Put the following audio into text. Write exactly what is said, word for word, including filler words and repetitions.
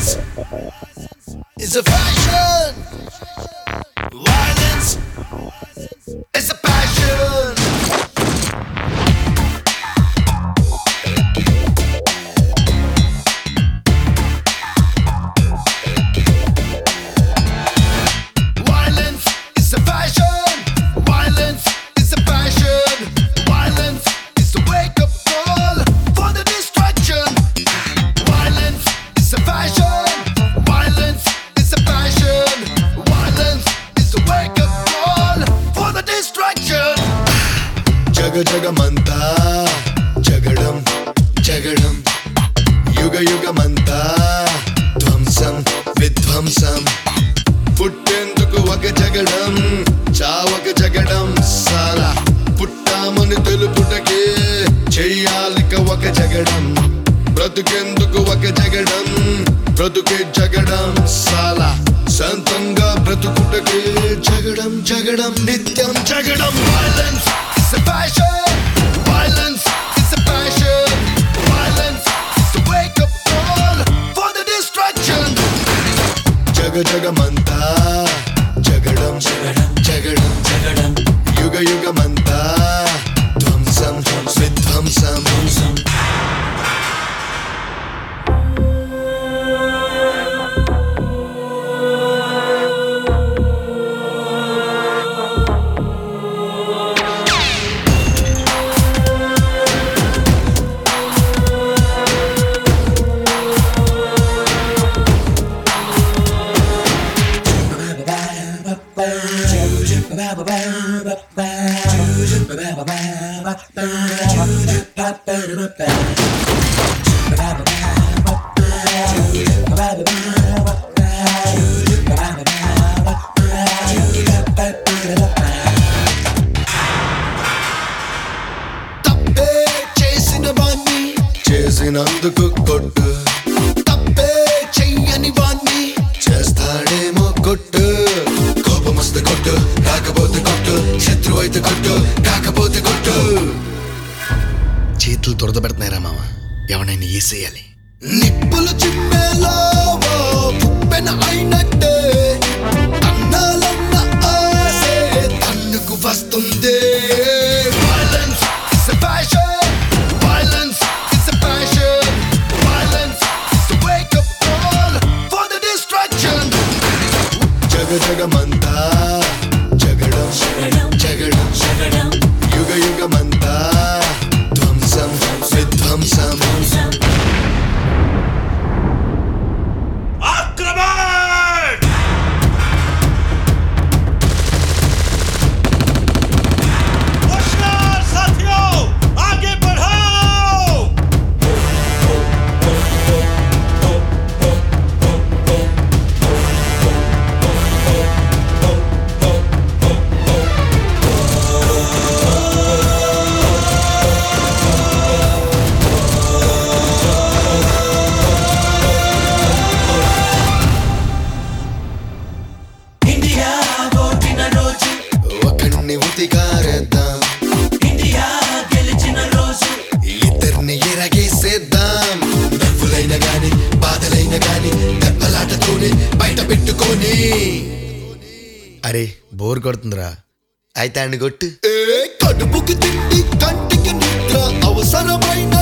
Violence is a fashion. Violence is a passion. Violence is a fashion. Violence is a passion. Violence is the wake-up call for the distraction. Violence is a fashion. Violence is a passion. Violence is the wake-up call for the distraction. Jaga jaga manta, jagadam, jagadam. Yuga yuga manta, dhvamsam, vidhvamsam. పుట్టేందుకు ఒక జగడం చావక జగడం సాలా పుట్టామని తెలుపుటకే చెయ్యాలిక ఒక జగడం బ్రతుకెందుకు ఒక జగడం బ్రతుకే జగడం సాలా సంతంగా బ్రతుకుటకే జగడం జగడం నిత్యం జగడం Violence is a passion. Violence is a passion. Violence is the wake-up call for the distraction. జగ జగమంతా జగడం జగడం జగడం యుగ యుగమంతా ధ్వంసం విధ్వంసం తప్పే చేసిన వాణ్ణి చేసినందుకు కొట్టు తప్పే చెయ్యని వాణ్ణి చేస్తాడేమో కొట్టు కోపమొస్తే కొట్టు కాకపోతే కొట్టు శత్రు అయితే కొట్టు కాకపోతే కొట్టు చేతులు దురద పెడుతున్నాయిరా మామ ఎవరైనా వేసేయాలి నిప్పులు చిమ్మేలో పుప్పెన అయినట్టే అన్నాలన్న ఆసే తన్నుకు వస్తుంది Violence is a passion. Violence is a passion. Violence is the wake-up call for the distraction. జగ జగమంతా జగడం జగడం జగడం యుగ యుగమంతా ధ్వంసం విధ్వంసం ఒకరిని ఉతికారేద్దాం ఇండియా గెలిచిన రోజు ఇద్దరిని ఎరగేసేద్దాం నవ్వులైన గాని బాధలైన గాని దెబ్బలాటతోనే బయట పెట్టుకొని అరే బోర్ కొడుతుందిరా అయితే అండి కొట్టు కడుపుకి తిండి కంటికి నిద్ర అవసరమైన